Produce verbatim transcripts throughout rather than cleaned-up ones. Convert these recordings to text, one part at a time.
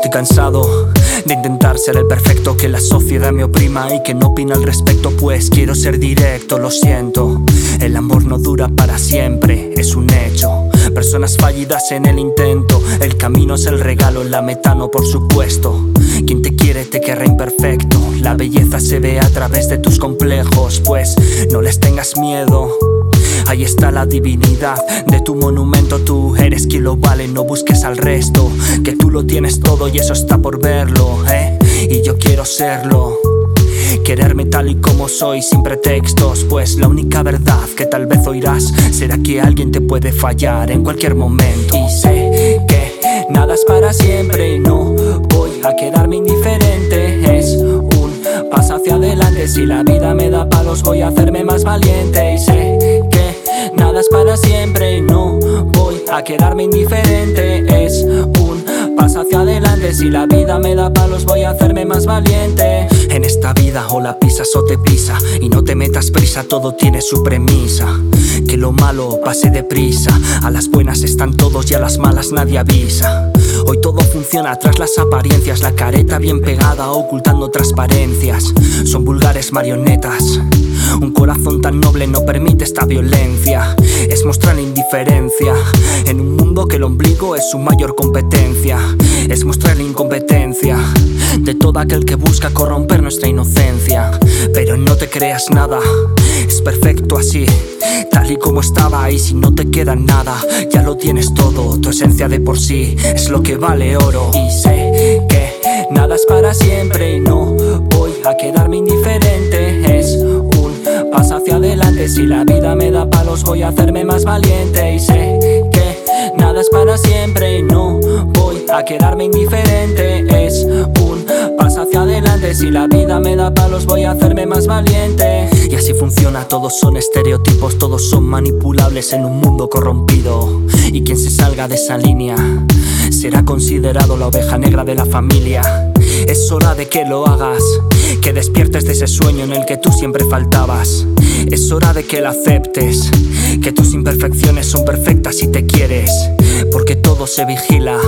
Estoy cansado de intentar ser el perfecto, que la sociedad me oprima y que no opina al respecto. Pues quiero ser directo, lo siento. El amor no dura para siempre, es un hecho. Personas fallidas en el intento. El camino es el regalo, la meta no, por supuesto. Quien te quiere te querrá imperfecto. La belleza se ve a través de tus complejos. Pues no les tengas miedo. Ahí está la divinidad de tu monumento. Tú eres quien lo vale, no busques al resto. Que tú lo tienes todo y eso está por verlo, ¿eh? Y yo quiero serlo. Quererme tal y como soy, sin pretextos. Pues la única verdad que tal vez oirás será que alguien te puede fallar en cualquier momento. Y sé que nada es para siempre y no voy a quedarme indiferente. Es un paso hacia adelante. Si la vida me da palos, voy a hacerme más valiente. Y sé que nada es para siempre y no voy a quedarme indiferente. Es un paso hacia adelante. Si la vida me da palos, voy a hacerme más valiente. En esta vida o la pisas o te pisa, y no te metas prisa, todo tiene su premisa. Que lo malo pase deprisa. A las buenas están todos y a las malas nadie avisa. Hoy todo funciona tras las apariencias, la careta bien pegada ocultando transparencias. Son vulgares marionetas. Un corazón tan noble no permite esta violencia. Es mostrar indiferencia en un mundo que el ombligo es su mayor competencia. Es mostrar la incompetencia de todo aquel que busca corromper nuestra inocencia. Pero no te creas nada, es perfecto así, tal y como estaba. Y si no te queda nada, ya lo tienes todo. Tu esencia de por sí es lo que vale oro. Y sé que nada es para siempre y no voy a quedarme indiferente. Es un paso hacia adelante. Si la vida me da palos, voy a hacerme más valiente. Y sé que nada es para siempre y no voy a quedarme indiferente. Es un paso hacia adelante. Si la vida me da palos, voy a hacerme más valiente. Y así funciona, todos son estereotipos, todos son manipulables en un mundo corrompido. Y quien se salga de esa línea será considerado la oveja negra de la familia. Es hora de que lo hagas, que despiertes de ese sueño en el que tú siempre faltabas. Es hora de que lo aceptes, que tus imperfecciones son perfectas si te quieres. Porque todo se vigila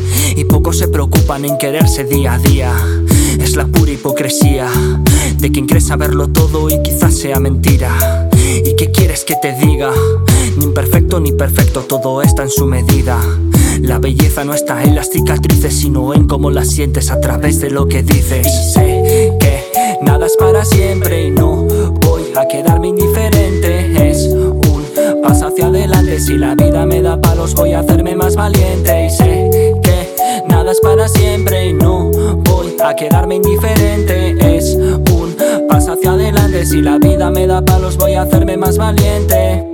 y pocos se preocupan en quererse día a día. Es la pura hipocresía de quien cree saberlo todo y quizás sea mentira. ¿Y qué quieres que te diga? Ni imperfecto ni perfecto, todo está en su medida. La belleza no está en las cicatrices, sino en cómo las sientes a través de lo que dices. Y sé que nada es para siempre y no voy a quedarme indiferente. Es un paso hacia adelante. Si la vida me da palos, voy a hacerme más valiente. Y sé que nada es para siempre y no voy a quedarme indiferente. Es un paso hacia adelante. Si la vida me da palos, voy a hacerme más valiente.